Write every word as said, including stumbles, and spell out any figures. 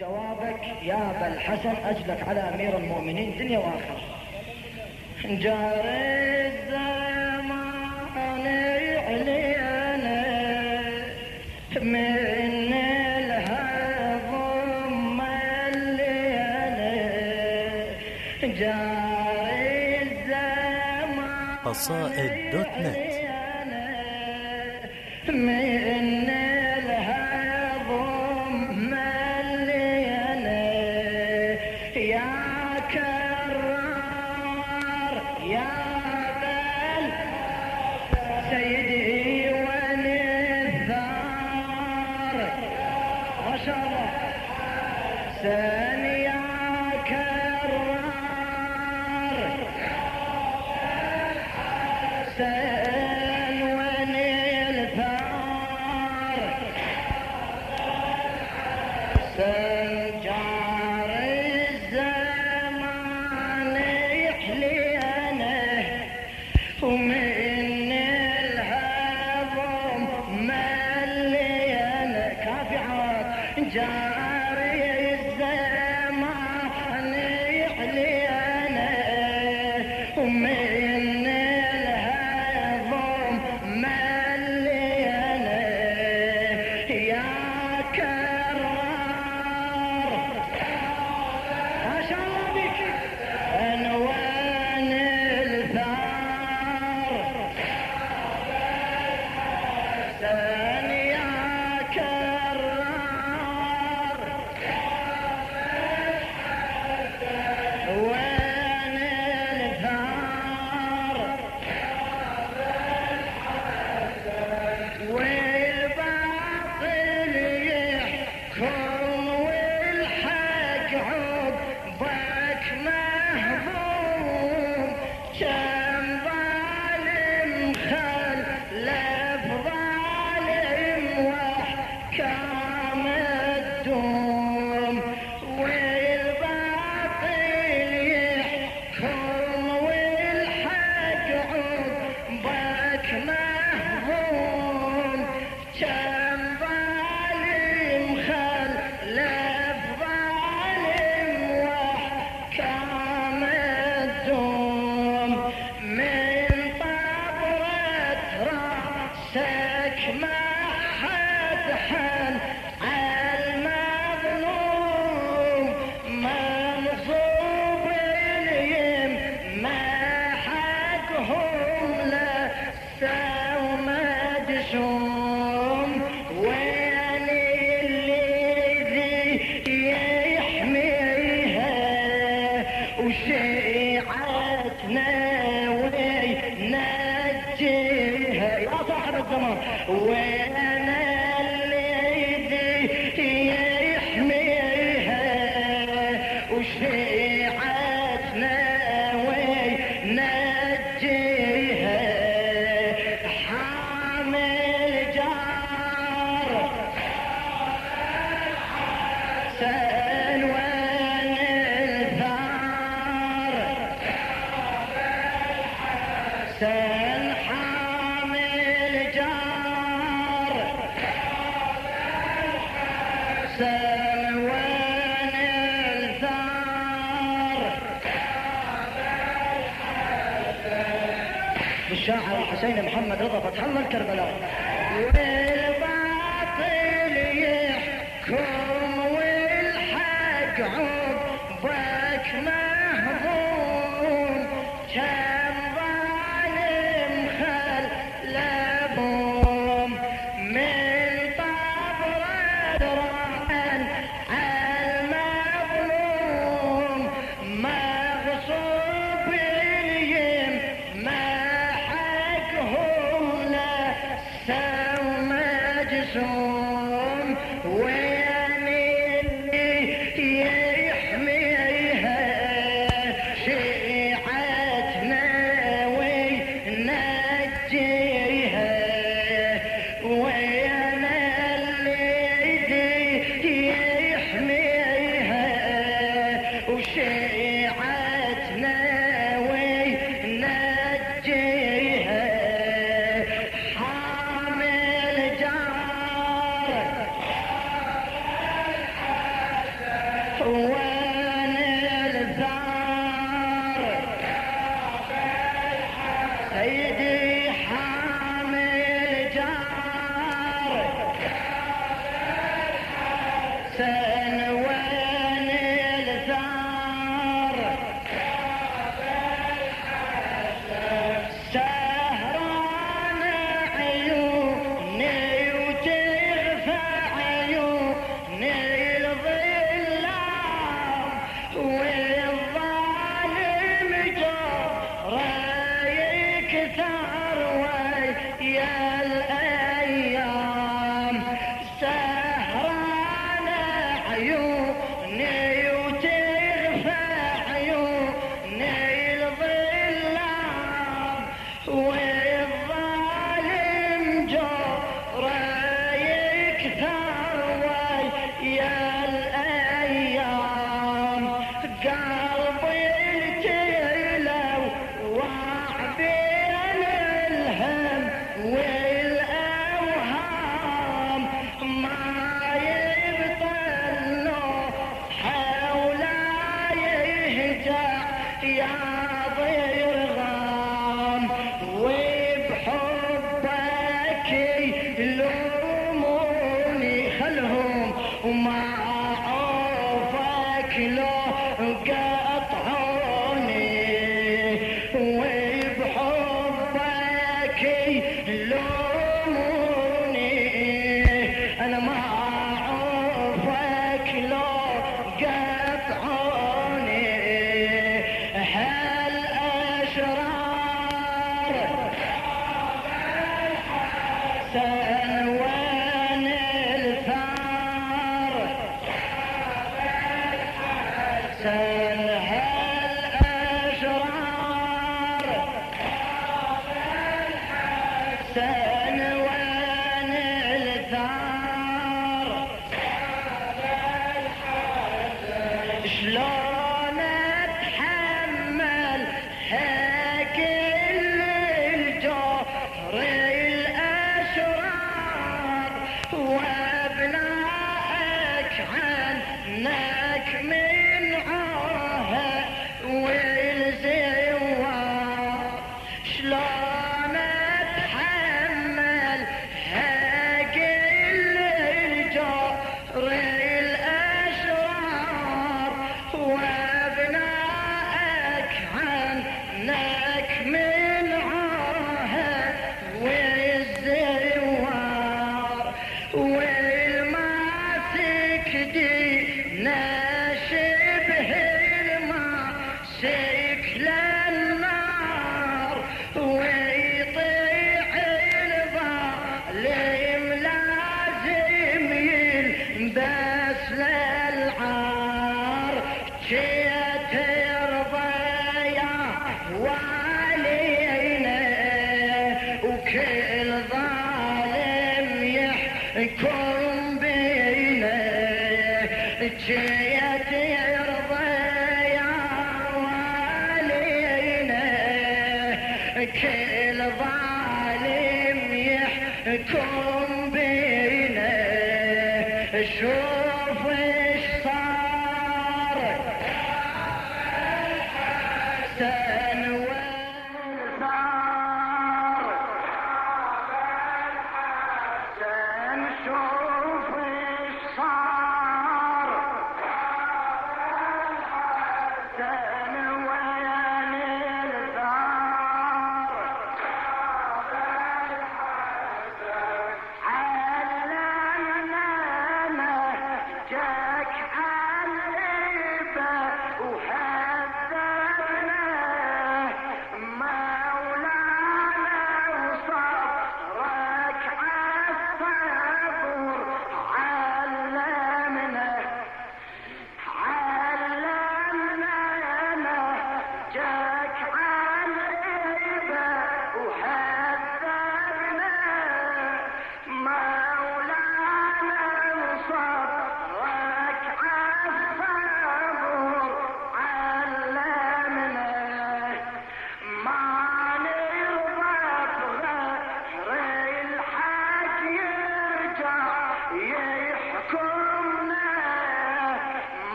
جوابك يا أبا الحسن أجلك على أمير المؤمنين دنيا وآخرة. جار الزمان علينا من الهضم ملينا، جار الزمان قصائد دوت نت. من الهضم ملينا يا كرار يا بل سيدي ونثار ما شاء الله سن يا كرار سن ونثار سن جار الزمان يحلينا ومن الهضم ملينا كافي عاد جار الزمان يحلينا ومن الهضم ملينا يا كرار ما شاء الله بك عنوان الثار سن يا كرار وين الثار والباطل يحكم والحق عقبك مهضوم كم ظالم خلف ظالم واحكام الدوم والباطل يحكم والحق عقبك مهضوم كم ظالم خلف ظالم واحكام الدوم من طبرة راسك ما حد حن عالمظلوم منصوب اليم ما حقهم لسه ومدشوم وين الذي يحميها وشيعتنا وينجيها يا صاحب الزمان وين الذي يحميها وشيعتنا وينجيها حامل جار سن وين الثار سن حامل جار سن وين الثار الشاعر حسين محمد رضا فتح الله الكربلاء والباطل يحكم والحق عقبك مهضوم كم ظالم خلفهم من طبرة رأن المظلوم مغصوب اليم ما حقهم لسه ومجسوم وين اللي وين الثار سيدي حامل جار سن وين الثار سهران عيوني وترفع عيوني الظلام والظالم جرى يكثر ويا الايام سهران عيوني وترفع عيوني الظلام والظالم جرى يكثر ويا الايام قلبي التلو وعبين الهم والاوهام ما يبطل حولا يهجع يا ضير غام وبحبك يلوموني خلهم وما عوفك لو قطعوني وبحبك يلوموني انا ما عوفك لو قطعوني هل اشرار سن وين الثار سن هل اشرار سن وين الثار شلون اتحمل هكل الجهر الاشرار وابنائك عنك من عاهه والزوار شلون اتحمل هكل الجهر الاشرار وابنائك عنك من عاهه والزوار والماسك دينا شبه الماسك للنار ويطيع الظالم لازم يلبس للعار جيت يرضى يا والينا وكل ظالم يحكم بينا جيت يرضى يا والينا كل ظالم يحكم بينا شوف ايش صار سن وين صار سن شوف ايش صار سن